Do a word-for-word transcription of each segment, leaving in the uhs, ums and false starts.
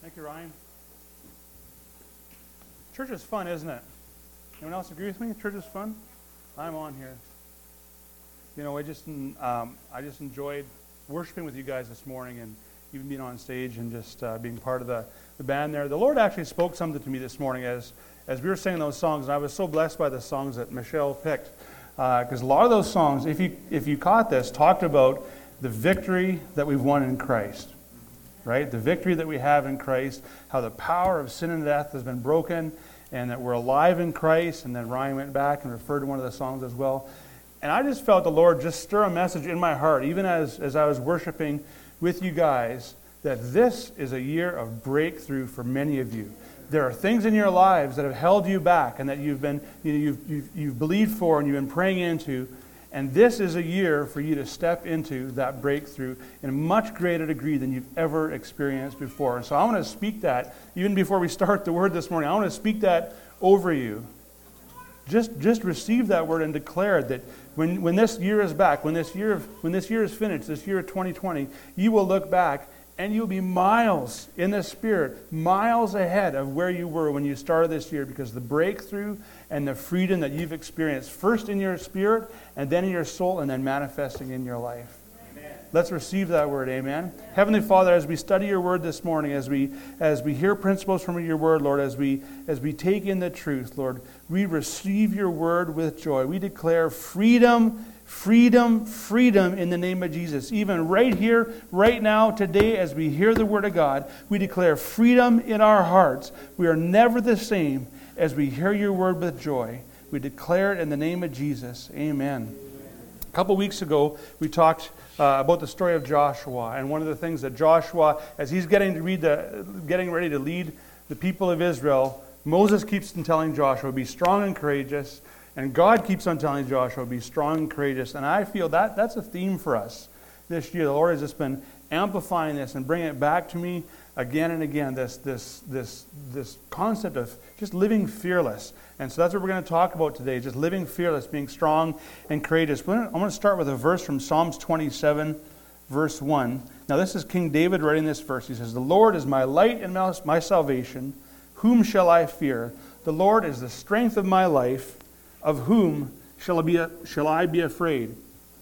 Thank you, Ryan. Church is fun, isn't it? Anyone else agree with me? Church is fun? I'm on here. You know, I just um, I just enjoyed worshiping with you guys this morning and even being on stage and just uh, being part of the, the band there. The Lord actually spoke something to me this morning as, as we were singing those songs, and I was so blessed by the songs that Michelle picked. Because uh, a lot of those songs, if you if you caught this, talked about the victory that we've won in Christ. Right? The victory that we have in Christ, how the power of sin and death has been broken, and that we're alive in Christ. And then Ryan went back and referred to one of the songs as well. And I just felt the Lord just stir a message in my heart, even as, as I was worshiping with you guys, that this is a year of breakthrough for many of you. There are things in your lives that have held you back and that you've been you know, you've, you've, you've believed for and you've been praying into. And this is a year for you to step into that breakthrough in a much greater degree than you've ever experienced before. And so I want to speak that, even before we start the word this morning, I want to speak that over you. Just, just receive that word and declare it, that when, when this year is back, when this year, when this year is finished, this year of twenty twenty, you will look back and you'll be miles in the Spirit, miles ahead of where you were when you started this year, because the breakthrough and the freedom that you've experienced, first in your spirit, and then in your soul, and then manifesting in your life. Amen. Let's receive that word, amen. Amen. Heavenly Father, as we study your word this morning, as we as we hear principles from your word, Lord, as we as we take in the truth, Lord, we receive your word with joy. We declare freedom, freedom, freedom in the name of Jesus. Even right here, right now, today, as we hear the word of God, we declare freedom in our hearts. We are never the same as we hear your word with joy. We declare it in the name of Jesus. Amen. A couple weeks ago, we talked uh, about the story of Joshua, and one of the things that Joshua, as he's getting to read the, getting ready to lead the people of Israel, Moses keeps on telling Joshua, be strong and courageous. And God keeps on telling Joshua, be strong and courageous. And I feel that that's a theme for us this year. The Lord has just been amplifying this and bringing it back to me again and again, this this this this concept of just living fearless. And so that's what we're going to talk about today, just living fearless, being strong and courageous. I'm going to start with a verse from Psalms twenty-seven, verse one. Now this is King David writing this verse. He says, the Lord is my light and my salvation. Whom shall I fear? The Lord is the strength of my life. Of whom shall I, be, shall I be afraid?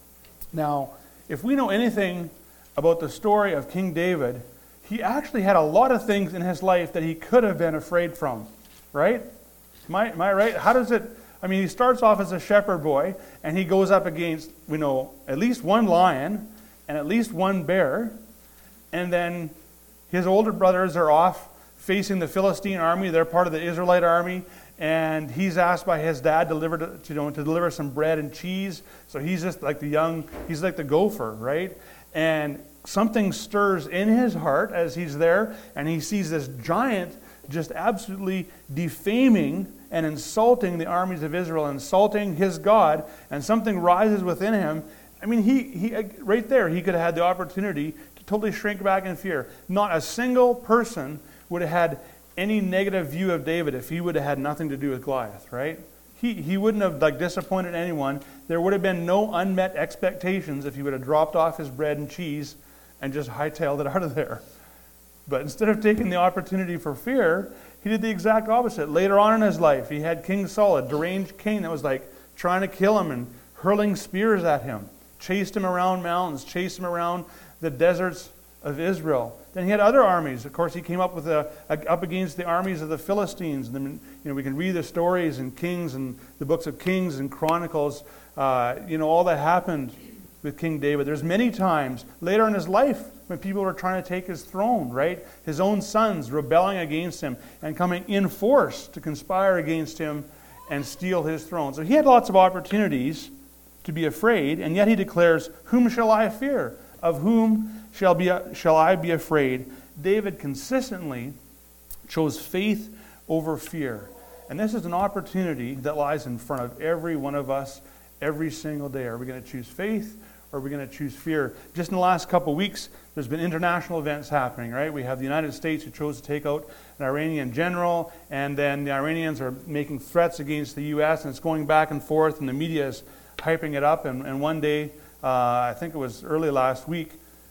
Now, if we know anything about the story of King David, he actually had a lot of things in his life that he could have been afraid from, right? Am I, am I right? How does it, I mean, he starts off as a shepherd boy, and he goes up against, we know, at least one lion and at least one bear, and then his older brothers are off facing the Philistine army. They're part of the Israelite army. And he's asked by his dad to deliver, to, you know, to deliver some bread and cheese. So he's just like the young, he's like the gopher, right? And something stirs in his heart as he's there, and he sees this giant just absolutely defaming and insulting the armies of Israel, insulting his God, and something rises within him. I mean, he, he right there, he could have had the opportunity to totally shrink back in fear. Not a single person would have had any negative view of David if he would have had nothing to do with Goliath, right? He he wouldn't have like disappointed anyone. There would have been no unmet expectations if he would have dropped off his bread and cheese and just hightailed it out of there. But instead of taking the opportunity for fear, he did the exact opposite. Later on in his life, he had King Saul, a deranged king that was like trying to kill him and hurling spears at him, chased him around mountains, chased him around the deserts of Israel. Then he had other armies. Of course, he came up with a, a, up against the armies of the Philistines. And then, you know, we can read the stories in Kings and the books of Kings and Chronicles. Uh, you know, all that happened with King David. There's many times later in his life when people were trying to take his throne, right? His own sons rebelling against him and coming in force to conspire against him and steal his throne. So he had lots of opportunities to be afraid, and yet he declares, whom shall I fear? Of whom shall be shall I be afraid? David consistently chose faith over fear. And this is an opportunity that lies in front of every one of us every single day. Are we going to choose faith or are we going to choose fear? Just in the last couple of weeks, there's been international events happening, right? We have the United States who chose to take out an Iranian general, and then the Iranians are making threats against the U S, and it's going back and forth, and the media is hyping it up. And, and one day, uh, I think it was early last week,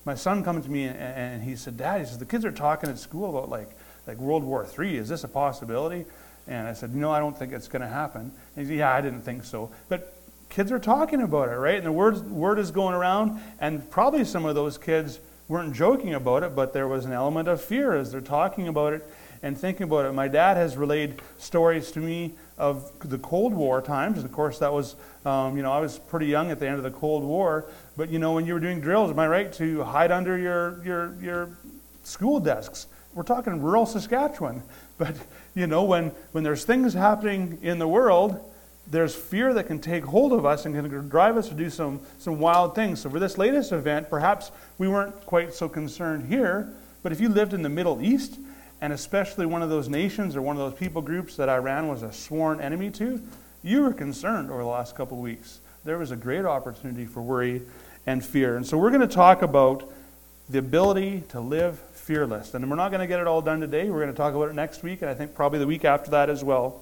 my son comes to me and, and he said, Dad, he says, the kids are talking at school about like, like World War Three. Is this a possibility? And I said, no, I don't think it's going to happen. And he said, yeah, I didn't think so. But kids are talking about it, right? And the word, word is going around, and probably some of those kids weren't joking about it, but there was an element of fear as they're talking about it and thinking about it. My dad has relayed stories to me of the Cold War times. And of course, that was, um, you know, I was pretty young at the end of the Cold War. But, you know, when you were doing drills, am I right, to hide under your, your, your school desks? We're talking rural Saskatchewan. But, you know, when, when there's things happening in the world, there's fear that can take hold of us and can drive us to do some, some wild things. So for this latest event, perhaps we weren't quite so concerned here. But if you lived in the Middle East, and especially one of those nations or one of those people groups that Iran was a sworn enemy to, you were concerned over the last couple of weeks. There was a great opportunity for worry and fear. And so we're going to talk about the ability to live fearless. And we're not going to get it all done today. We're going to talk about it next week, and I think probably the week after that as well.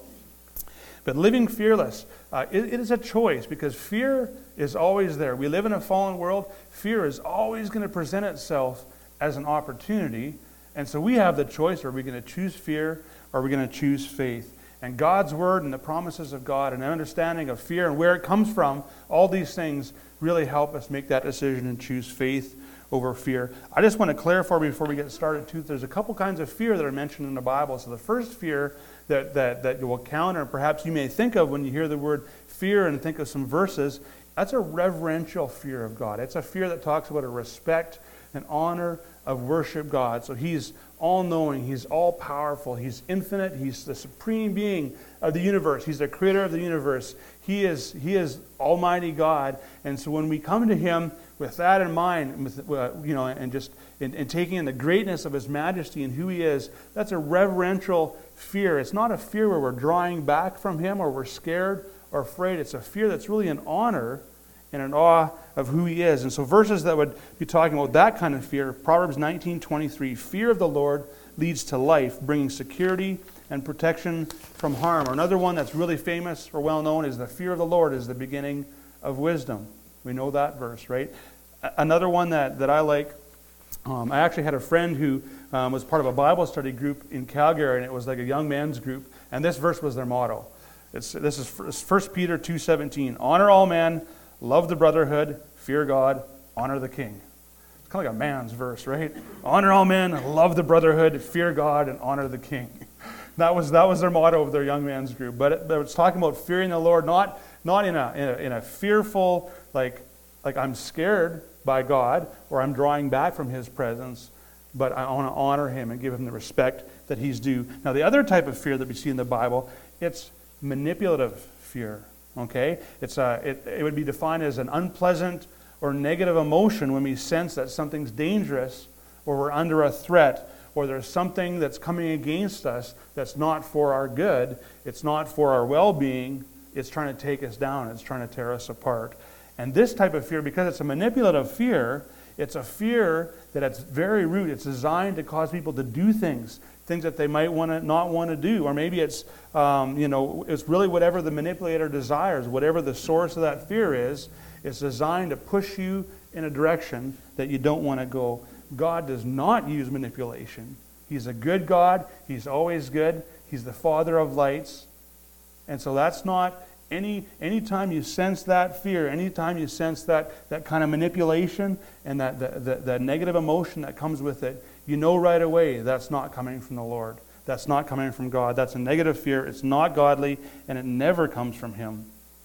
But living fearless, uh, it, it is a choice, because fear is always there. We live in a fallen world. Fear is always going to present itself as an opportunity. And so we have the choice: are we going to choose fear, or are we going to choose faith? And God's word and the promises of God and an understanding of fear and where it comes from, all these things really help us make that decision and choose faith over fear. I just want to clarify before we get started too, there's a couple kinds of fear that are mentioned in the Bible. So the first fear that, that, that you will counter, and perhaps you may think of when you hear the word fear and think of some verses, that's a reverential fear of God. It's a fear that talks about a respect and honor of worship God. So He's all-knowing, He's all-powerful, He's infinite, He's the supreme being of the universe, He's the creator of the universe. He is, he is Almighty God. And so when we come to Him with that in mind, with, uh, you know, and just in, in taking in the greatness of His majesty and who He is, that's a reverential fear. It's not a fear where we're drawing back from Him or we're scared or afraid. It's a fear that's really an honor and an awe of who He is. And so verses that would be talking about that kind of fear, Proverbs nineteen twenty-three, fear of the Lord leads to life, bringing security and protection from harm. Or another one that's really famous or well known is the fear of the Lord is the beginning of wisdom. We know that verse, right? Another one that, that I like, um, I actually had a friend who um, was part of a Bible study group in Calgary, and it was like a young men's group, and this verse was their motto. It's, this is First Peter two seventeen, honor all men, love the brotherhood, fear God, honor the king. It's kind of like a man's verse, right? Honor all men, love the brotherhood, fear God, and honor the king. That was that was their motto of their young men's group. But it, but it's talking about fearing the Lord, not not in a, in a in a fearful, like like I'm scared by God or I'm drawing back from His presence, but I want to honor Him and give Him the respect that He's due. Now, the other type of fear that we see in the Bible, it's manipulative fear. Okay, it's a it, it would be defined as an unpleasant or negative emotion when we sense that something's dangerous or we're under a threat, or there's something that's coming against us that's not for our good, it's not for our well-being, it's trying to take us down, it's trying to tear us apart. And this type of fear, because it's a manipulative fear, it's a fear that at its very root, it's designed to cause people to do things, things that they might want to not want to do. Or maybe it's, um, you know, it's really whatever the manipulator desires, whatever the source of that fear is, it's designed to push you in a direction that you don't want to go. God does not use manipulation. He's a good God. He's always good. He's the Father of lights. And so that's not any anytime you sense that fear, anytime you sense that, that kind of manipulation and that the, the, the negative emotion that comes with it, you know right away that's not coming from the Lord. That's not coming from God. That's a negative fear. It's not godly, and it never comes from Him.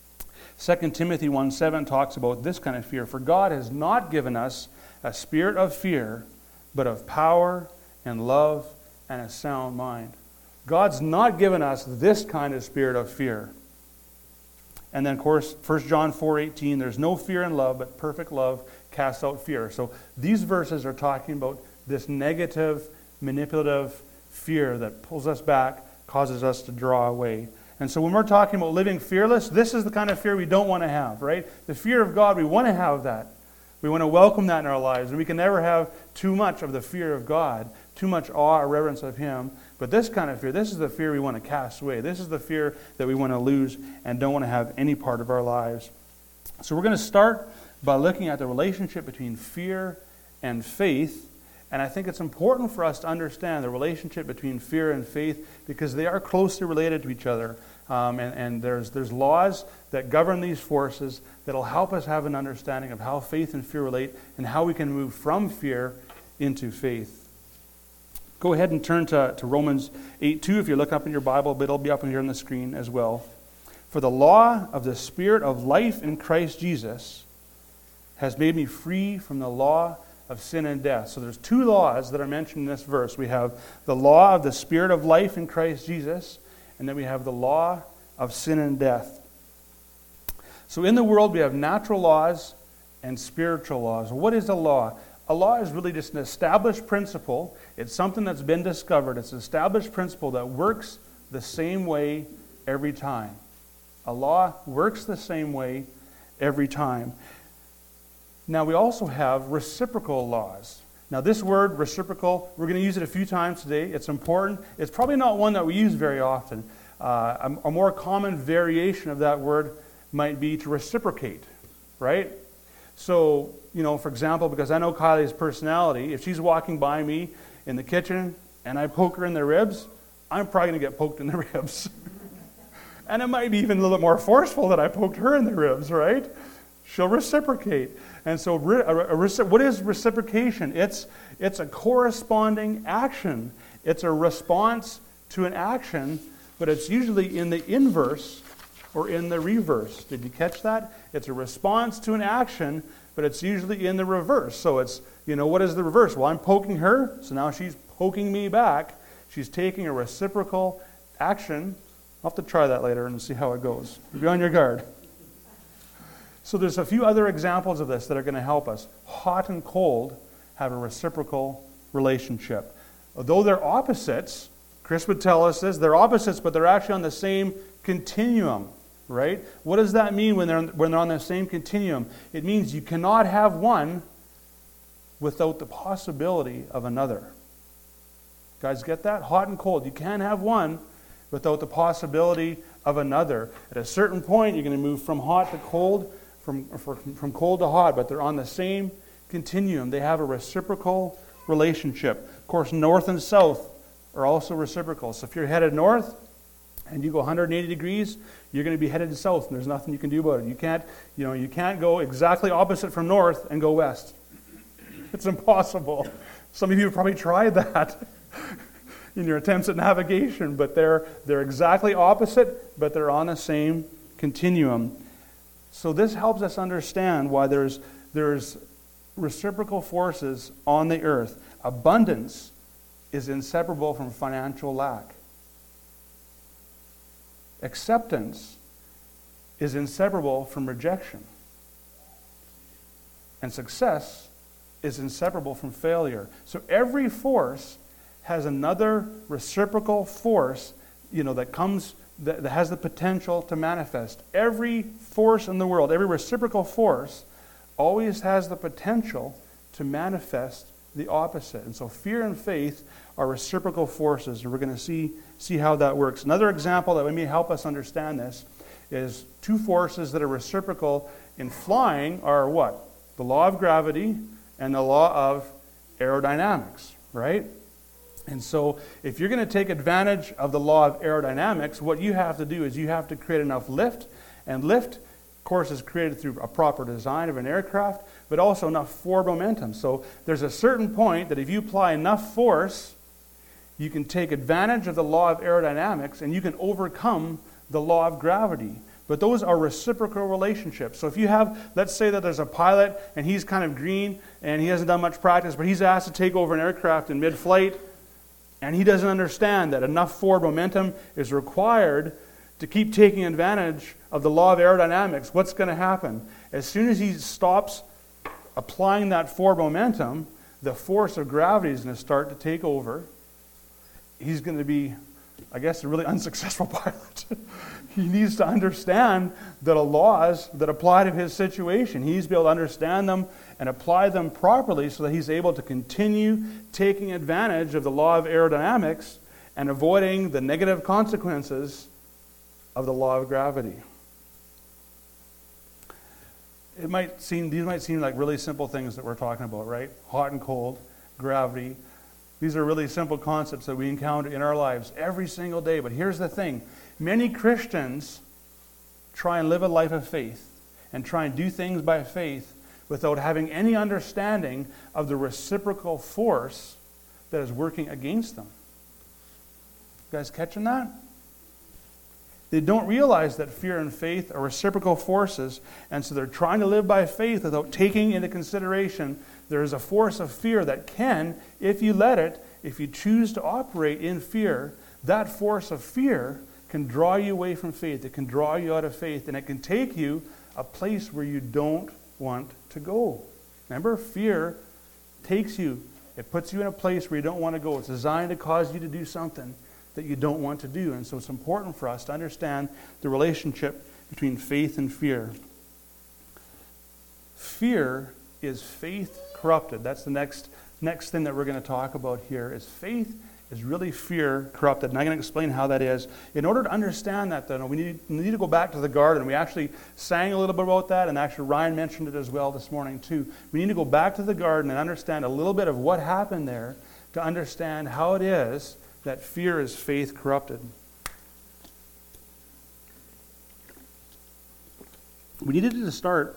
Second Timothy one seven talks about this kind of fear. For God has not given us a spirit of fear, but of power and love and a sound mind. God's not given us this kind of spirit of fear. And then, of course, First John four eighteen, there's no fear in love, but perfect love casts out fear. So these verses are talking about this negative, manipulative fear that pulls us back, causes us to draw away. And so when we're talking about living fearless, this is the kind of fear we don't want to have, right? The fear of God, we want to have that. We want to welcome that in our lives. And we can never have too much of the fear of God, too much awe or reverence of Him. But this kind of fear, this is the fear we want to cast away. This is the fear that we want to lose and don't want to have any part of our lives. So we're going to start by looking at the relationship between fear and faith. And I think it's important for us to understand the relationship between fear and faith because they are closely related to each other. Um, and and there's, there's laws that govern these forces that will help us have an understanding of how faith and fear relate and how we can move from fear into faith. Go ahead and turn to, to Romans eight two if you look up in your Bible, but it'll be up here on the screen as well. For the law of the Spirit of life in Christ Jesus has made me free from the law of sin and death. So there's two laws that are mentioned in this verse. We have the law of the Spirit of life in Christ Jesus, and then we have the law of sin and death. So in the world we have natural laws and spiritual laws. What is a law? A law is really just an established principle. It's something that's been discovered. It's an established principle that works the same way every time. A law works the same way every time. Now we also have reciprocal laws. Now this word, reciprocal, we're going to use it a few times today. It's important. It's probably not one that we use very often. Uh, a, a more common variation of that word might be to reciprocate, right? So, you know, for example, because I know Kylie's personality, if she's walking by me in the kitchen and I poke her in the ribs, I'm probably going to get poked in the ribs. And it might be even a little bit more forceful that I poked her in the ribs, right? She'll reciprocate. And so a, a, a, what is reciprocation? It's, it's a corresponding action. It's a response to an action, but it's usually in the inverse or in the reverse. Did you catch that? It's a response to an action, but it's usually in the reverse. So it's, you know, what is the reverse? Well, I'm poking her, so now she's poking me back. She's taking a reciprocal action. I'll have to try that later and see how it goes. Be on your guard. So there's a few other examples of this that are going to help us. Hot and cold have a reciprocal relationship. Although they're opposites, Chris would tell us this, they're opposites, but they're actually on the same continuum, right? What does that mean when they're, when they're on the same continuum? It means you cannot have one without the possibility of another. Guys, get that? Hot and cold. You can't have one without the possibility of another. At a certain point, you're going to move from hot to cold, From, from cold to hot, but they're on the same continuum. They have a reciprocal relationship. Of course, north and south are also reciprocal. So if you're headed north and you go one hundred eighty degrees, you're going to be headed south, and there's nothing you can do about it. You can't, you know, you can't go exactly opposite from north and go west. It's impossible. Some of you have probably tried that in your attempts at navigation, but they're they're exactly opposite, but they're on the same continuum. So this helps us understand why there's, there's reciprocal forces on the earth. Abundance is inseparable from financial lack. Acceptance is inseparable from rejection. And success is inseparable from failure. So every force has another reciprocal force, you know, that comes that has the potential to manifest. Every force in the world, every reciprocal force, always has the potential to manifest the opposite. And so fear and faith are reciprocal forces, and we're going to see, see how that works. Another example that may help us understand this is two forces that are reciprocal in flying are what? The law of gravity and the law of aerodynamics, right? And so if you're going to take advantage of the law of aerodynamics, what you have to do is you have to create enough lift. And lift, of course, is created through a proper design of an aircraft, but also enough forward momentum. So there's a certain point that if you apply enough force, you can take advantage of the law of aerodynamics and you can overcome the law of gravity. But those are reciprocal relationships. So if you have, let's say that there's a pilot and he's kind of green and he hasn't done much practice, but he's asked to take over an aircraft in mid-flight, and he doesn't understand that enough forward momentum is required to keep taking advantage of the law of aerodynamics. What's going to happen? As soon as he stops applying that forward momentum, the force of gravity is going to start to take over. He's going to be, I guess, a really unsuccessful pilot. He needs to understand the laws that apply to his situation. He needs to be able to understand them and apply them properly so that he's able to continue taking advantage of the law of aerodynamics and avoiding the negative consequences of the law of gravity. it might seem, these might seem like really simple things that we're talking about, right? Hot and cold, gravity. These are really simple concepts that we encounter in our lives every single day. But here's the thing. Many Christians try and live a life of faith and try and do things by faith without having any understanding of the reciprocal force that is working against them. You guys catching that? They don't realize that fear and faith are reciprocal forces, and so they're trying to live by faith without taking into consideration there is a force of fear that can, if you let it, if you choose to operate in fear, that force of fear can draw you away from faith. It can draw you out of faith, and it can take you a place where you don't want to go. Remember, fear takes you, it puts you in a place where you don't want to go. It's designed to cause you to do something that you don't want to do. And so it's important for us to understand the relationship between faith and fear. Fear is faith corrupted. That's the next next thing that we're going to talk about here, is faith is really fear corrupted. And I'm going to explain how that is. In order to understand that, though, we need, we need to go back to the garden. We actually sang a little bit about that, and actually Ryan mentioned it as well this morning too. We need to go back to the garden and understand a little bit of what happened there to understand how it is that fear is faith corrupted. We needed to start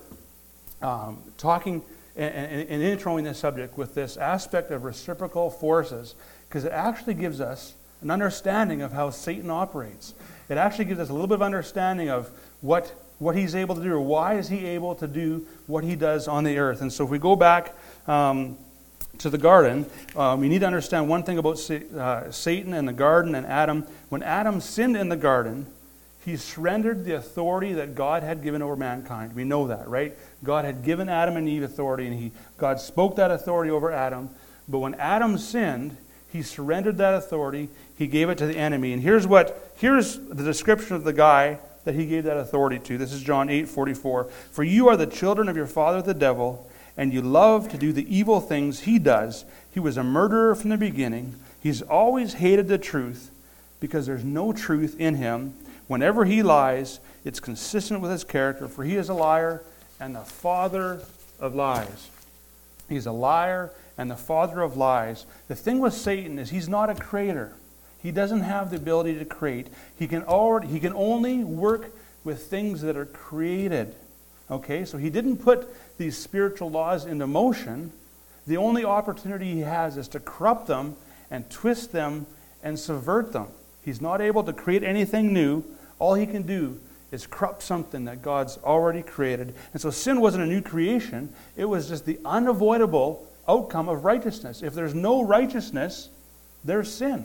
um, talking and, and, and introing this subject with this aspect of reciprocal forces, because it actually gives us an understanding of how Satan operates. It actually gives us a little bit of understanding of what, what he's able to do, or why is he able to do what he does on the earth. And so if we go back um, to the garden, uh, we need to understand one thing about uh, Satan and the garden and Adam. When Adam sinned in the garden, he surrendered the authority that God had given over mankind. We know that, right? God had given Adam and Eve authority, and he, God spoke that authority over Adam. But when Adam sinned, he surrendered that authority. He gave it to the enemy. And here's what here's the description of the guy that he gave that authority to. This is John eight forty-four. For you are the children of your father the devil, and you love to do the evil things he does. He was a murderer from the beginning. He's always hated the truth because there's no truth in him. Whenever he lies, it's consistent with his character, for he is a liar and the father of lies. He's a liar and the father of lies. The thing with Satan is he's not a creator. He doesn't have the ability to create. He can already, he can only work with things that are created. Okay, so he didn't put these spiritual laws into motion. The only opportunity he has is to corrupt them and twist them and subvert them. He's not able to create anything new. All he can do is corrupt something that God's already created. And so sin wasn't a new creation. It was just the unavoidable outcome of righteousness. If there's no righteousness, there's sin.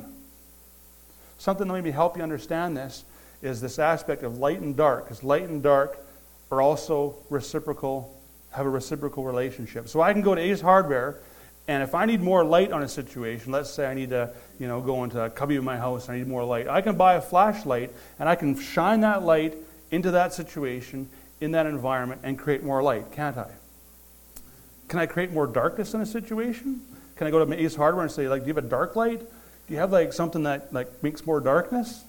Something that maybe help you understand this is this aspect of light and dark, because light and dark are also reciprocal, have a reciprocal relationship. So I can go to Ace Hardware, and if I need more light on a situation, let's say I need to, you know, go into a cubby of my house, and I need more light, I can buy a flashlight, and I can shine that light into that situation, in that environment, and create more light, can't I? Can I create more darkness in a situation? Can I go to Ace Hardware and say, like, do you have a dark light? Do you have, like, something that, like, makes more darkness?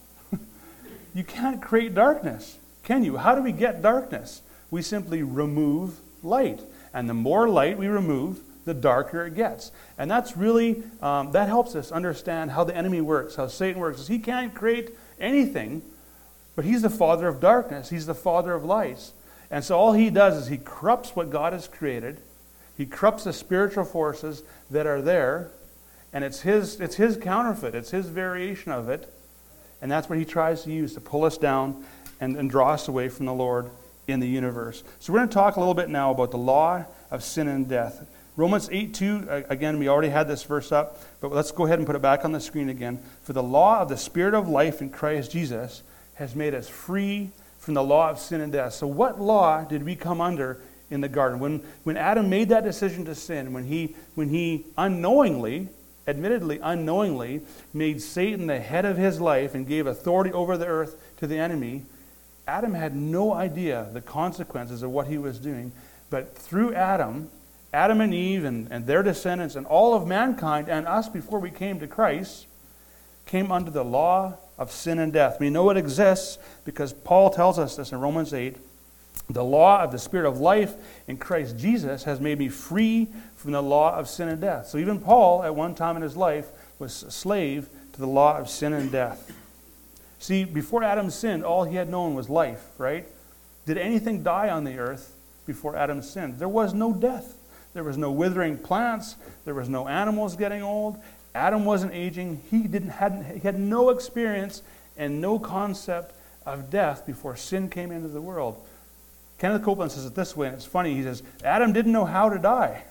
You can't create darkness, can you? How do we get darkness? We simply remove light. And the more light we remove, the darker it gets. And that's really, um, that helps us understand how the enemy works, how Satan works. He can't create anything, but he's the father of darkness. He's the father of lies. And so all he does is he corrupts what God has created. He corrupts the spiritual forces that are there. And it's his, it's his counterfeit. It's his variation of it. And that's what he tries to use to pull us down and, and draw us away from the Lord in the universe. So we're going to talk a little bit now about the law of sin and death. Romans eight two, again, we already had this verse up, but let's go ahead and put it back on the screen again. For the law of the Spirit of life in Christ Jesus has made us free from the law of sin and death. So what law did we come under in the garden? When, when Adam made that decision to sin, when he, when he unknowingly, admittedly unknowingly, made Satan the head of his life and gave authority over the earth to the enemy, Adam had no idea the consequences of what he was doing. But through Adam, Adam and Eve and, and their descendants and all of mankind and us before we came to Christ came under the law of sin and death. We know it exists because Paul tells us this in Romans eight. The law of the Spirit of life in Christ Jesus has made me free from the law of sin and death. So even Paul, at one time in his life, was a slave to the law of sin and death. See, before Adam sinned, all he had known was life, right? Did anything die on the earth before Adam sinned? There was no death. There was no withering plants. There was no animals getting old. Adam wasn't aging. He didn't hadn't he had no experience and no concept of death before sin came into the world. Kenneth Copeland says it this way, and it's funny. He says, Adam didn't know how to die.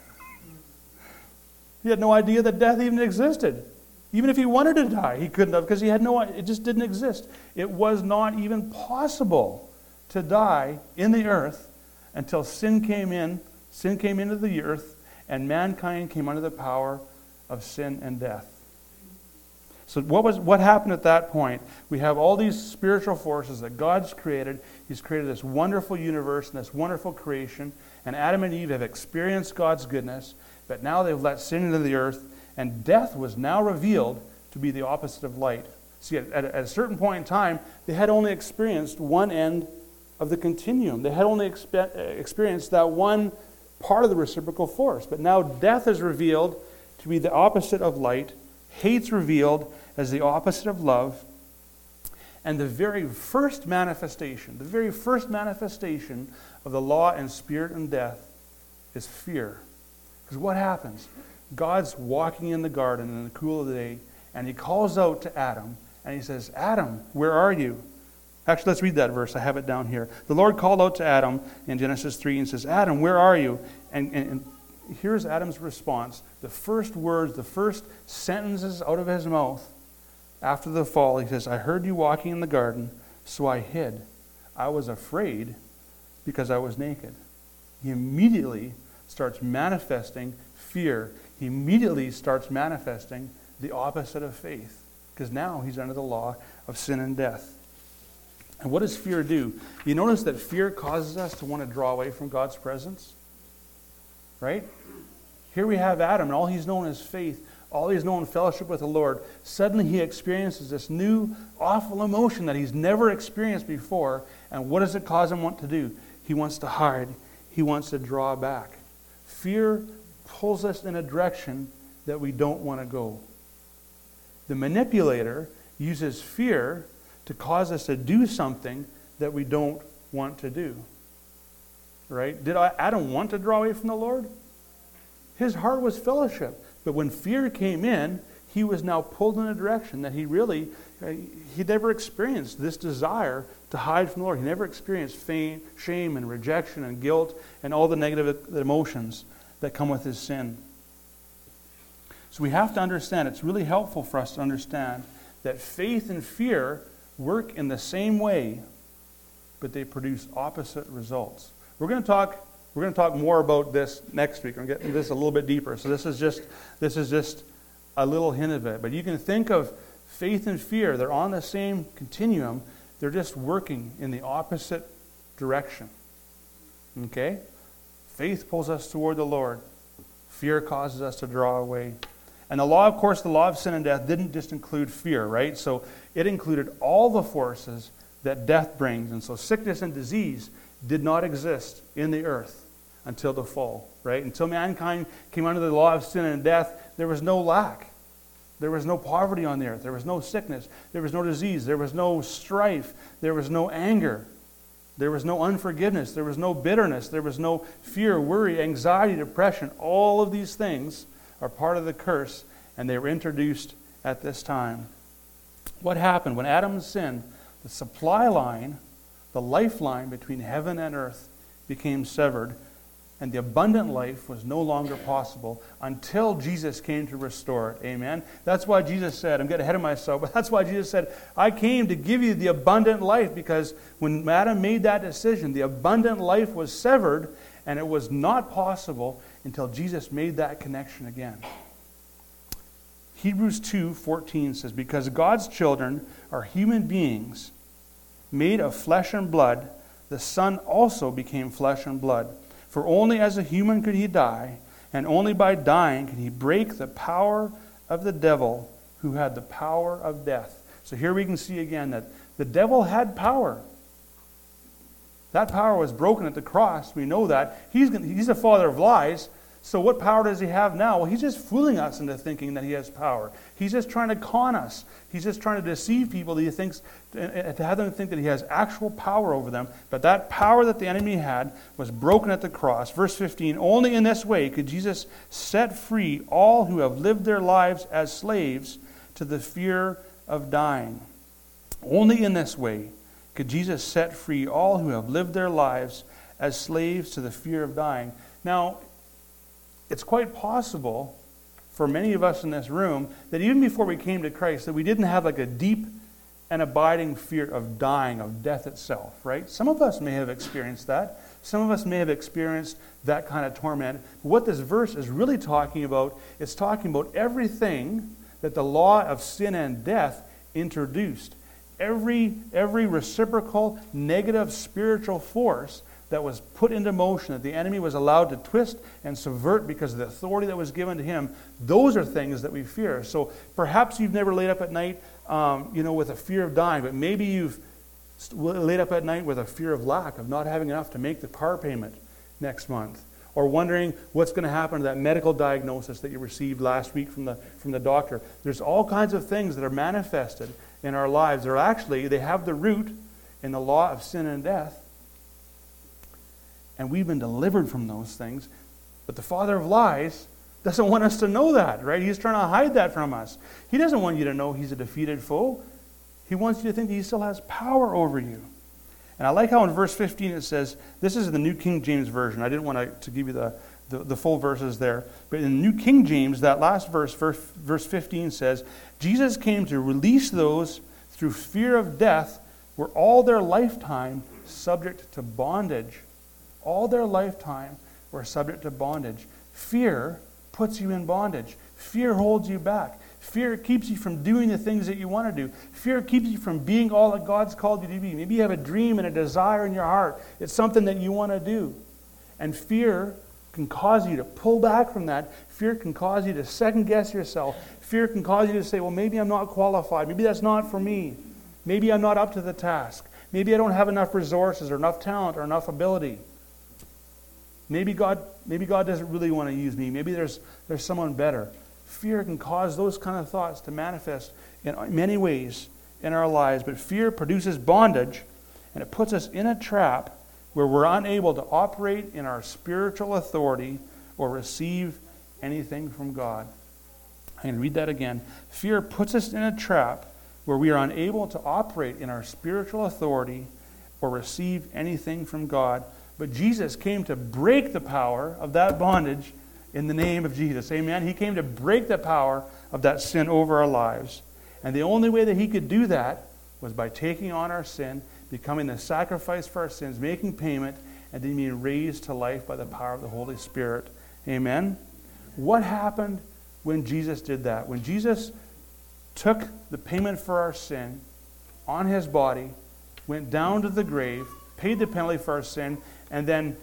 He had no idea that death even existed. Even if he wanted to die, he couldn't have, because he had no, it just didn't exist. It was not even possible to die in the earth until sin came in, sin came into the earth, and mankind came under the power of sin and death. So what was what happened at that point? We have all these spiritual forces that God's created. He's created this wonderful universe and this wonderful creation, and Adam and Eve have experienced God's goodness, but now they've let sin into the earth, and death was now revealed to be the opposite of light. See, at, at, at a certain point in time, they had only experienced one end of the continuum. They had only expe- experienced that one part of the reciprocal force. But now death is revealed to be the opposite of light. Hate's revealed as the opposite of love. And the very first manifestation, the very first manifestation of the law and spirit and death is fear. Because what happens? God's walking in the garden in the cool of the day, and he calls out to Adam, and he says, Adam, where are you? Actually, let's read that verse. I have it down here. The Lord called out to Adam in Genesis three and says, Adam, where are you? And, and, and here's Adam's response. The first words, the first sentences out of his mouth after the fall, he says, I heard you walking in the garden, so I hid. I was afraid because I was naked. He immediately starts manifesting fear. He immediately starts manifesting the opposite of faith, because now he's under the law of sin and death. And what does fear do? You notice that fear causes us to want to draw away from God's presence? Right? Here we have Adam, and all he's known is faith. All he's known fellowship with the Lord. Suddenly he experiences this new awful emotion that he's never experienced before. And what does it cause him want to do? He wants to hide. He wants to draw back. Fear pulls us in a direction that we don't want to go. The manipulator uses fear to cause us to do something that we don't want to do. Right? Did Adam want to draw away from the Lord? His heart was fellowship. But when fear came in, he was now pulled in a direction that he really, he never experienced this desire to hide from the Lord. He never experienced fame, shame and rejection and guilt and all the negative emotions that come with his sin. So we have to understand, it's really helpful for us to understand that faith and fear work in the same way, but they produce opposite results. We're going to talk we're going to talk more about this next week. We're going to get this a little bit deeper. So this is just this is just a little hint of it. But you can think of faith and fear, they're on the same continuum. They're just working in the opposite direction. Okay? Faith pulls us toward the Lord. Fear causes us to draw away. And the law, of course, the law of sin and death didn't just include fear, right? So it included all the forces that death brings. And so sickness and disease did not exist in the earth until the fall, right? Until mankind came under the law of sin and death, there was no lack. There was no poverty on the earth. There was no sickness. There was no disease. There was no strife. There was no anger. There was no unforgiveness. There was no bitterness. There was no fear, worry, anxiety, depression. All of these things are part of the curse, and they were introduced at this time. What happened? When Adam sinned, the supply line, the lifeline between heaven and earth became severed, and the abundant life was no longer possible until Jesus came to restore it. Amen? That's why Jesus said, I'm getting ahead of myself, but that's why Jesus said, I came to give you the abundant life, because when Adam made that decision, the abundant life was severed, and it was not possible until Jesus made that connection again. Hebrews two fourteen says, because God's children are human beings made of flesh and blood, the Son also became flesh and blood. For only as a human could he die, and only by dying could he break the power of the devil, who had the power of death. So here we can see again that the devil had power. That power was broken at the cross. We know that. He's, he's the father of lies. So what power does he have now? Well, he's just fooling us into thinking that he has power. He's just trying to con us. He's just trying to deceive people that he thinks, to have them think that he has actual power over them. But that power that the enemy had was broken at the cross. Verse fifteen, only in this way could Jesus set free all who have lived their lives as slaves to the fear of dying. Only in this way could Jesus set free all who have lived their lives as slaves to the fear of dying. Now, it's quite possible for many of us in this room that even before we came to Christ, that we didn't have like a deep and abiding fear of dying, of death itself, right? Some of us may have experienced that. Some of us may have experienced that kind of torment. What this verse is really talking about, it's talking about everything that the law of sin and death introduced. Every, every reciprocal negative spiritual force that was put into motion, that the enemy was allowed to twist and subvert because of the authority that was given to him, those are things that we fear. So perhaps you've never laid up at night um, you know, with a fear of dying, but maybe you've laid up at night with a fear of lack, of not having enough to make the car payment next month, or wondering what's going to happen to that medical diagnosis that you received last week from the, from the doctor. There's all kinds of things that are manifested in our lives. They're actually, they have the root in the law of sin and death. And we've been delivered from those things. But the father of lies doesn't want us to know that, right? He's trying to hide that from us. He doesn't want you to know he's a defeated foe. He wants you to think that he still has power over you. And I like how in verse fifteen it says, this is the New King James Version. I didn't want to, to give you the, the, the full verses there. But in the New King James, that last verse, verse, verse fifteen says, Jesus came to release those through fear of death were all their lifetime subject to bondage. All their lifetime were subject to bondage. Fear puts you in bondage. Fear holds you back. Fear keeps you from doing the things that you want to do. Fear keeps you from being all that God's called you to be. Maybe you have a dream and a desire in your heart. It's something that you want to do. And fear can cause you to pull back from that. Fear can cause you to second guess yourself. Fear can cause you to say, well, maybe I'm not qualified. Maybe that's not for me. Maybe I'm not up to the task. Maybe I don't have enough resources or enough talent or enough ability. Maybe God, maybe God doesn't really want to use me. Maybe there's, there's someone better. Fear can cause those kind of thoughts to manifest in many ways in our lives. But fear produces bondage, and it puts us in a trap where we're unable to operate in our spiritual authority or receive anything from God. I can read that again. Fear puts us in a trap where we are unable to operate in our spiritual authority or receive anything from God. But Jesus came to break the power of that bondage in the name of Jesus. Amen? He came to break the power of that sin over our lives. And the only way that he could do that was by taking on our sin, becoming the sacrifice for our sins, making payment, and then being raised to life by the power of the Holy Spirit. Amen? What happened when Jesus did that? When Jesus took the payment for our sin on his body, went down to the grave, paid the penalty for our sin, and then,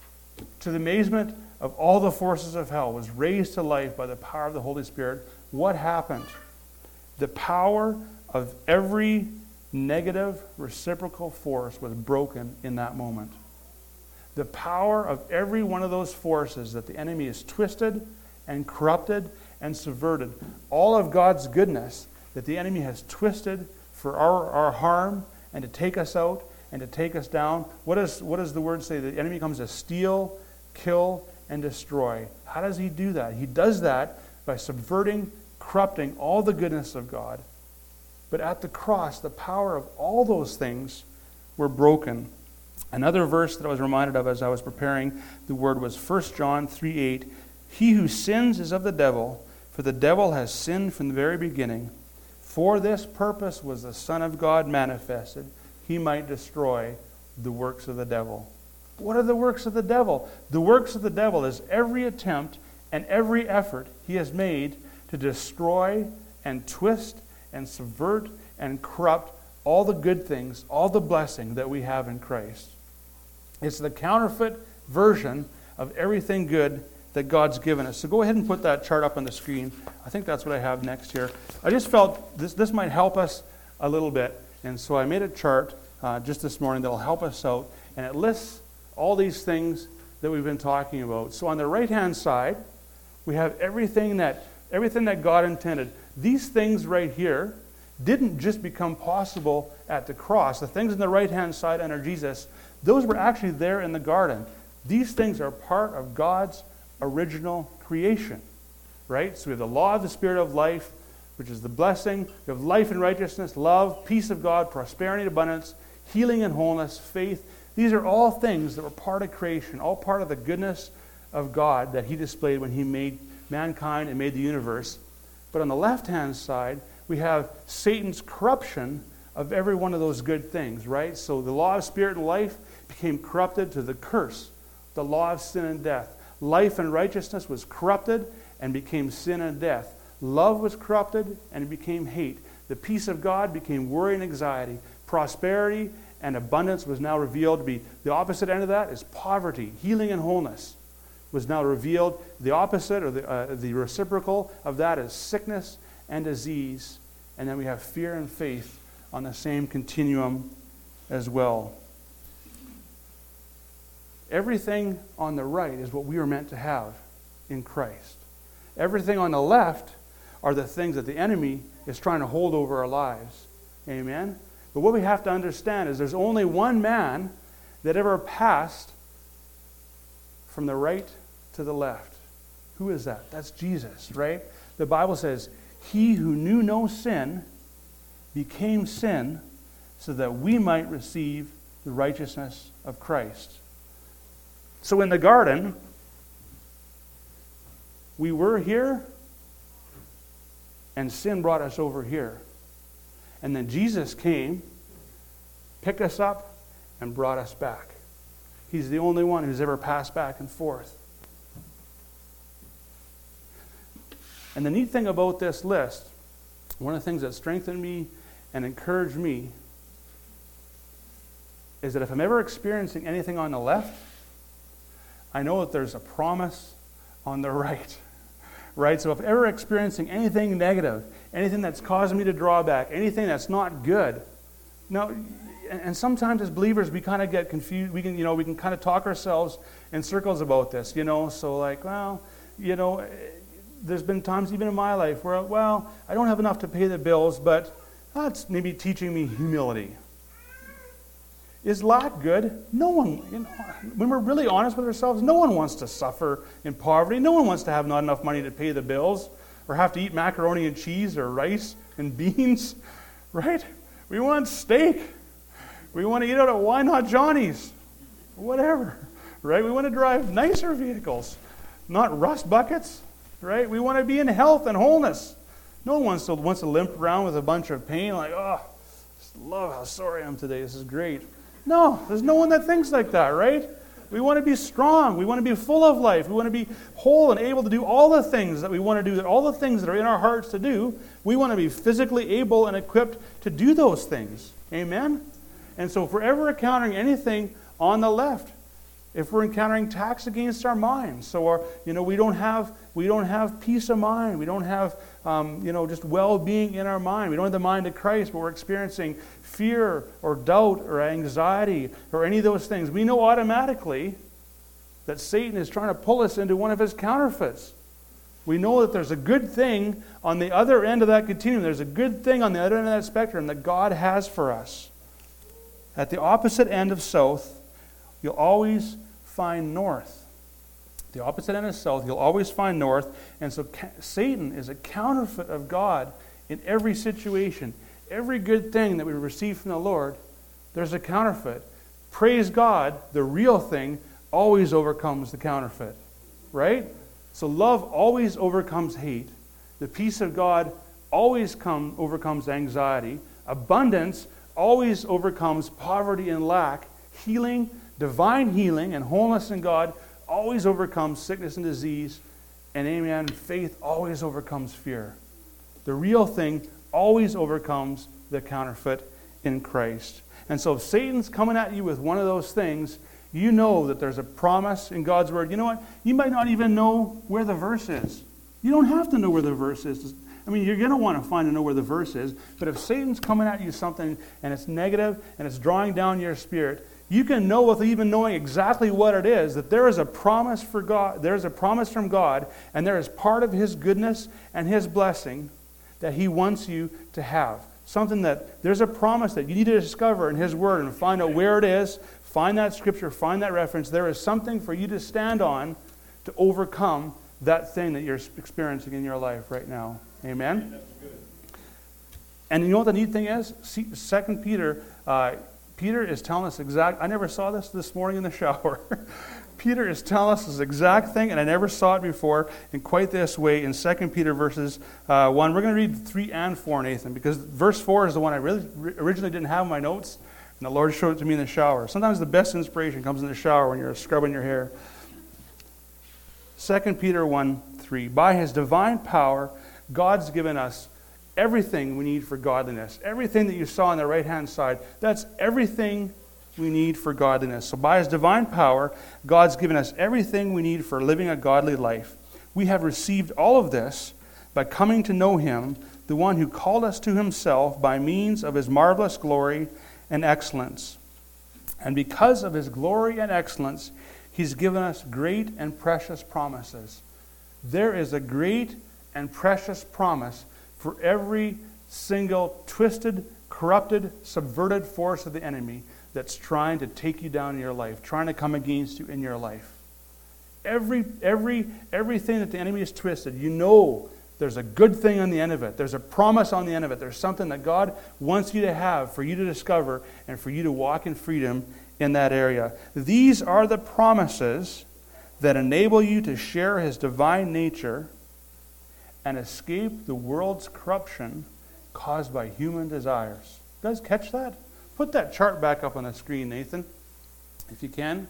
to the amazement of all the forces of hell, was raised to life by the power of the Holy Spirit. What happened? The power of every negative reciprocal force was broken in that moment. The power of every one of those forces that the enemy has twisted and corrupted and subverted, all of God's goodness that the enemy has twisted for our, our harm and to take us out and to take us down. What does, what does the word say? The enemy comes to steal, kill, and destroy. How does he do that? He does that by subverting, corrupting all the goodness of God. But at the cross, the power of all those things were broken. Another verse that I was reminded of as I was preparing the word was First John three eight. He who sins is of the devil, for the devil has sinned from the very beginning. For this purpose was the Son of God manifested, he might destroy the works of the devil. What are the works of the devil? The works of the devil is every attempt and every effort he has made to destroy and twist and subvert and corrupt all the good things, all the blessing that we have in Christ. It's the counterfeit version of everything good that God's given us. So go ahead and put that chart up on the screen. I think that's what I have next here. I just felt this, this might help us a little bit. And so I made a chart uh, just this morning that will help us out. And it lists all these things that we've been talking about. So on the right-hand side, we have everything that, everything that God intended. These things right here didn't just become possible at the cross. The things on the right-hand side under Jesus, those were actually there in the garden. These things are part of God's original creation, right? So we have the law of the Spirit of life, which is the blessing. We have life and righteousness, love, peace of God, prosperity and abundance, healing and wholeness, faith. These are all things that were part of creation, all part of the goodness of God that he displayed when he made mankind and made the universe. But on the left-hand side, we have Satan's corruption of every one of those good things, right? So the law of spirit and life became corrupted to the curse, the law of sin and death. Life and righteousness was corrupted and became sin and death. Love was corrupted and it became hate. The peace of God became worry and anxiety. Prosperity and abundance was now revealed to be the opposite end of that is poverty. Healing and wholeness was now revealed. The opposite or the, uh, the reciprocal of that is sickness and disease. And then we have fear and faith on the same continuum as well. Everything on the right is what we are meant to have in Christ. Everything on the left are the things that the enemy is trying to hold over our lives. Amen? But what we have to understand is there's only one man that ever passed from the right to the left. Who is that? That's Jesus, right? The Bible says, he who knew no sin became sin so that we might receive the righteousness of Christ. So in the garden, we were here, and sin brought us over here. And then Jesus came, picked us up, and brought us back. He's the only one who's ever passed back and forth. And the neat thing about this list, one of the things that strengthened me and encouraged me, is that if I'm ever experiencing anything on the left, I know that there's a promise on the right. Right? So if I'm ever experiencing anything negative, anything that's causing me to draw back, anything that's not good, now, and, and sometimes as believers we kind of get confused. We can, you know, we can kind of talk ourselves in circles about this, you know. So like, well, you know, there's been times even in my life where, well, I don't have enough to pay the bills, but that's maybe teaching me humility. Is lack good? No one, you know, when we're really honest with ourselves, no one wants to suffer in poverty. No one wants to have not enough money to pay the bills or have to eat macaroni and cheese or rice and beans, right? We want steak. We want to eat out at Why Not Johnny's, whatever, right? We want to drive nicer vehicles, not rust buckets, right? We want to be in health and wholeness. No one wants to, wants to limp around with a bunch of pain like, oh, just love how sorry I am today. This is great. No, there's no one that thinks like that, right? We want to be strong. We want to be full of life. We want to be whole and able to do all the things that we want to do, all the things that are in our hearts to do. We want to be physically able and equipped to do those things. Amen? And so if we're ever encountering anything on the left, if we're encountering attacks against our minds, so our, you know, we don't have we don't have peace of mind, we don't have um, you know just well-being in our mind, we don't have the mind of Christ, but we're experiencing fear or doubt or anxiety or any of those things, we know automatically that Satan is trying to pull us into one of his counterfeits. We know that there's a good thing on the other end of that continuum. There's a good thing on the other end of that spectrum that God has for us. At the opposite end of south, you'll always find north. The opposite end of south, you'll always find north. And so ca- Satan is a counterfeit of God in every situation. Every good thing that we receive from the Lord, there's a counterfeit. Praise God, the real thing always overcomes the counterfeit. Right? So love always overcomes hate. The peace of God always come, overcomes anxiety. Abundance always overcomes poverty and lack. Healing, divine healing and wholeness in God always overcomes sickness and disease. And amen, faith always overcomes fear. The real thing always overcomes the counterfeit in Christ. And so if Satan's coming at you with one of those things, you know that there's a promise in God's Word. You know what? You might not even know where the verse is. You don't have to know where the verse is I mean, you're going to want to find and know where the verse is, but if Satan's coming at you something and it's negative and it's drawing down your spirit, you can know with even knowing exactly what it is that there is a promise for God, there is a promise from God, and there is part of His goodness and His blessing that He wants you to have. Something that, there's a promise that you need to discover in His Word and find out where it is, find that scripture, find that reference. There is something for you to stand on to overcome that thing that you're experiencing in your life right now. Amen? That's good. And you know what the neat thing is? See, Second Peter, uh, Peter is telling us exact, I never saw this this morning in the shower. Peter is telling us this exact thing, and I never saw it before in quite this way in Second Peter verses uh, one. We're going to read three and four, Nathan, because verse four is the one I really originally didn't have in my notes, and the Lord showed it to me in the shower. Sometimes the best inspiration comes in the shower when you're scrubbing your hair. Second Peter one three. By His divine power, God's given us everything we need for godliness. Everything that you saw on the right-hand side, that's everything we need for godliness. So by His divine power, God's given us everything we need for living a godly life. We have received all of this by coming to know Him, the one who called us to Himself by means of His marvelous glory and excellence. And because of His glory and excellence, He's given us great and precious promises. There is a great and precious promise for every single twisted, corrupted, subverted force of the enemy that's trying to take you down in your life, trying to come against you in your life. Every, every, everything that the enemy is twisted, you know there's a good thing on the end of it. There's a promise on the end of it. There's something that God wants you to have, for you to discover, and for you to walk in freedom in that area. These are the promises that enable you to share His divine nature and escape the world's corruption caused by human desires. You guys catch that? Put that chart back up on the screen, Nathan, if you can.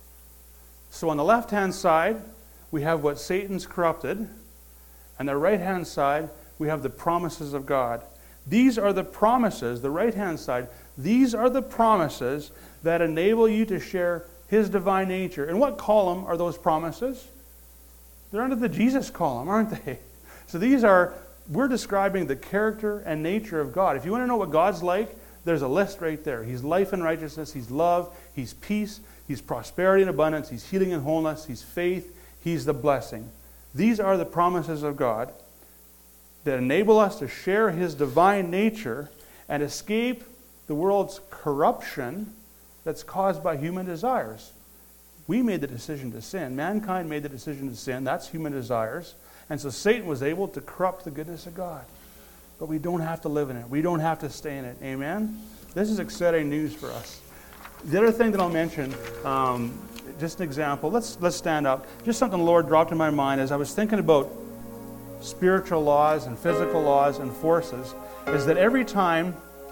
So on the left-hand side, we have what Satan's corrupted. On the right-hand side, we have the promises of God. These are the promises, the right-hand side, these are the promises that enable you to share His divine nature. In what column are those promises? They're under the Jesus column, aren't they? So these are, we're describing the character and nature of God. If you want to know what God's like, there's a list right there. He's life and righteousness. He's love. He's peace. He's prosperity and abundance. He's healing and wholeness. He's faith. He's the blessing. These are the promises of God that enable us to share His divine nature and escape the world's corruption that's caused by human desires. We made the decision to sin. Mankind made the decision to sin. That's human desires. And so Satan was able to corrupt the goodness of God. But we don't have to live in it. We don't have to stay in it. Amen? This is exciting news for us. The other thing that I'll mention, um, just an example. Let's, let's stand up. Just something the Lord dropped in my mind as I was thinking about spiritual laws and physical laws and forces, is that every time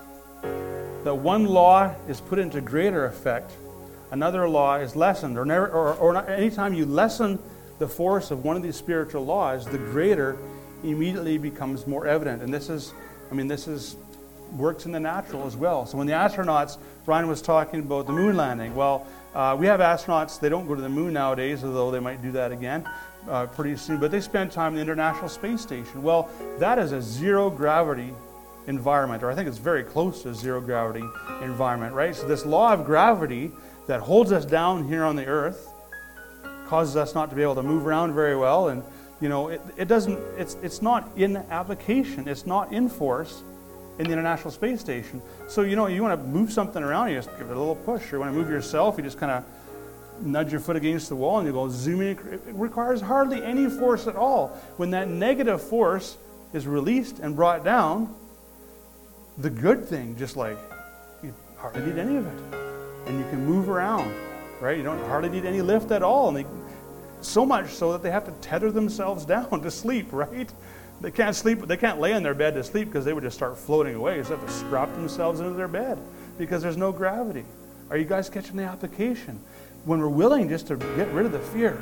that one law is put into greater effect, another law is lessened. Or, never, or, or anytime you lessen the force of one of these spiritual laws, the greater immediately becomes more evident. And this is, I mean, this is works in the natural as well. So when the astronauts, Brian was talking about the moon landing. Well, uh, we have astronauts, they don't go to the moon nowadays, although they might do that again uh, pretty soon, but they spend time in the International Space Station. Well, that is a zero gravity environment, or I think it's very close to a zero gravity environment, right? So this law of gravity that holds us down here on the earth causes us not to be able to move around very well, and you know, it, it doesn't, it's, it's not in application, it's not in force in the International Space Station. So, you know, you want to move something around, you just give it a little push. Or you want to move yourself, you just kind of nudge your foot against the wall and you go zooming. It requires hardly any force at all. When that negative force is released and brought down, the good thing, just like, you hardly need any of it. And you can move around, right? You don't hardly need any lift at all. And they, so much so that they have to tether themselves down to sleep, right? They can't sleep. They can't lay in their bed to sleep because they would just start floating away. They have to strap themselves into their bed because there's no gravity. Are you guys catching the application? When we're willing just to get rid of the fear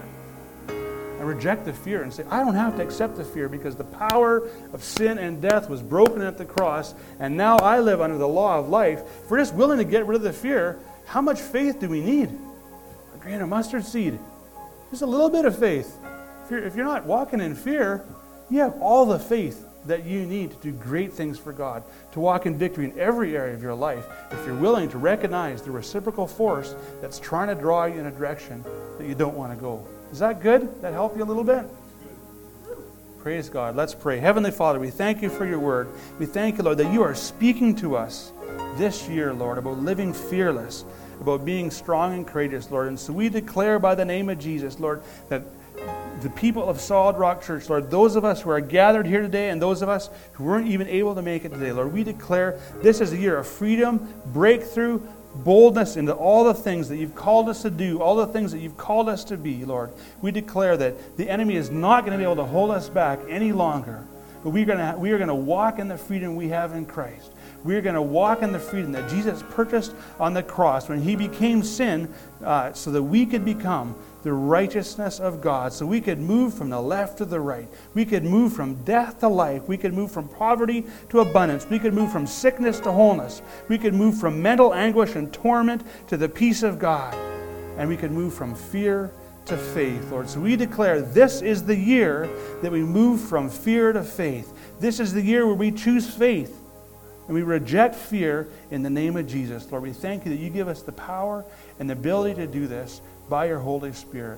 and reject the fear and say, I don't have to accept the fear because the power of sin and death was broken at the cross, and now I live under the law of life. If we're just willing to get rid of the fear, how much faith do we need? A grain of mustard seed. Just a little bit of faith. If you're, if you're not walking in fear, you have all the faith that you need to do great things for God, to walk in victory in every area of your life, if you're willing to recognize the reciprocal force that's trying to draw you in a direction that you don't want to go. Is that good? That help you a little bit? Praise God. Let's pray. Heavenly Father, we thank you for your word. We thank you, Lord, that you are speaking to us this year, Lord, about living fearless, about being strong and courageous, Lord. And so we declare by the name of Jesus, Lord, that the people of Solid Rock Church, Lord, those of us who are gathered here today and those of us who weren't even able to make it today, Lord, we declare this is a year of freedom, breakthrough, boldness into all the things that you've called us to do, all the things that you've called us to be, Lord. We declare that the enemy is not going to be able to hold us back any longer, but we're going to, we are going to walk in the freedom we have in Christ. We are going to walk in the freedom that Jesus purchased on the cross when he became sin uh, so that we could become the righteousness of God, so we could move from the left to the right. We could move from death to life. We could move from poverty to abundance. We could move from sickness to wholeness. We could move from mental anguish and torment to the peace of God. And we could move from fear to faith, Lord. So we declare this is the year that we move from fear to faith. This is the year where we choose faith. And we reject fear in the name of Jesus. Lord, we thank you that you give us the power and the ability to do this by your Holy Spirit.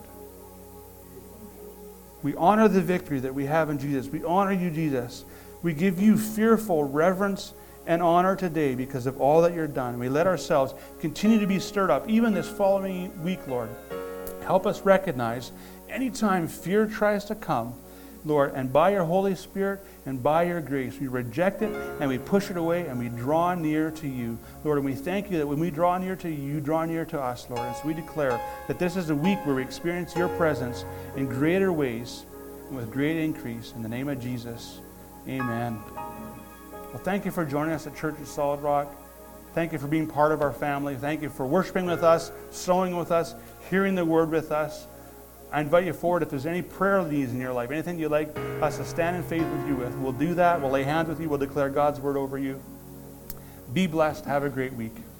We honor the victory that we have in Jesus. We honor you, Jesus. We give you fearful reverence and honor today because of all that you're done. We let ourselves continue to be stirred up, even this following week, Lord. Help us recognize anytime fear tries to come, Lord, and by your Holy Spirit and by your grace, we reject it and we push it away and we draw near to you. Lord, and we thank you that when we draw near to you, you draw near to us, Lord. And so we declare that this is a week where we experience your presence in greater ways and with great increase. In the name of Jesus, amen. Well, thank you for joining us at Church of Solid Rock. Thank you for being part of our family. Thank you for worshiping with us, sowing with us, hearing the word with us. I invite you forward if there's any prayer needs in your life, anything you'd like us to stand in faith with you with. We'll do that. We'll lay hands with you. We'll declare God's word over you. Be blessed. Have a great week.